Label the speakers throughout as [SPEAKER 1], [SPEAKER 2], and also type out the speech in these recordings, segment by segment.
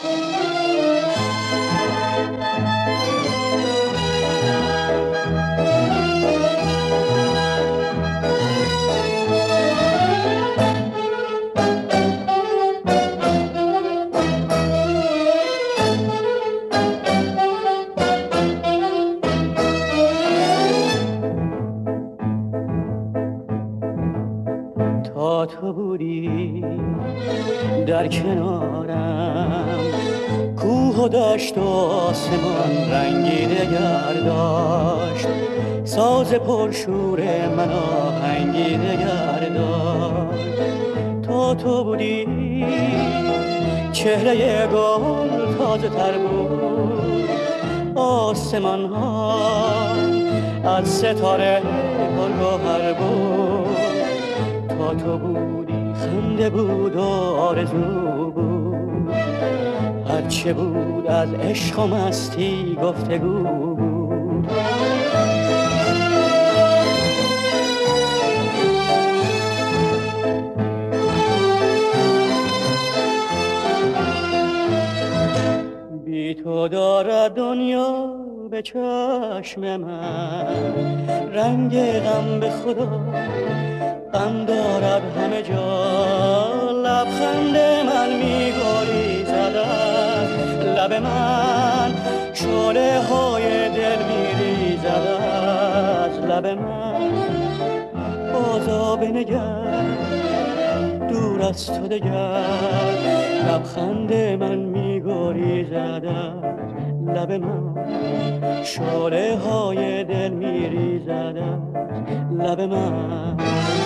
[SPEAKER 1] تا تو بودی در کنارم، کوه و دشت و آسمان رنگی دگر داشت، ساز پرشور من آهنگی دگر داشت. تا تو بودی چهره گل تازه تر بود، آسمان ها از ستاره پرگوهر بود. تا تو بودی خنده بود و آرزو بود، هرچه بود از عشق و مستی گفتگو بود. بی تو دارد دنیا به چشم من رنگ غم، به خدا غم دارد همه جا. لبخند من می‌گریزد از لب من، شعله های دل می‌ریزد از لب من. بازا بنگر دور از تو دگر، لبخند من می‌گریزد از لب من، شعله های دل می‌ریزد از لب من.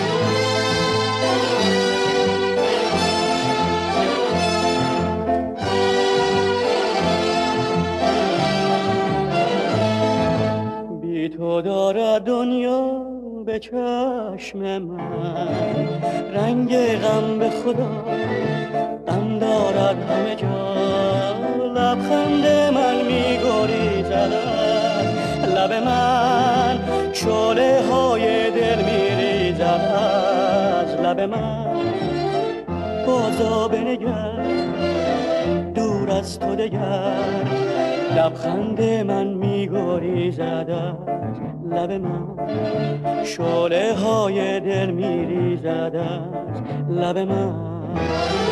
[SPEAKER 1] بی تو دارد دنیا به چشم من رنگ غم، به خدا غم دارد همه جا. لبخند من می‌گریزد از لب من، شعله های دل می‌ریزد از لب من. بازا بنگر دور از تو دگر، لبخند من می‌گریزد از لب من، شعله های دل می‌ریزد از لب من.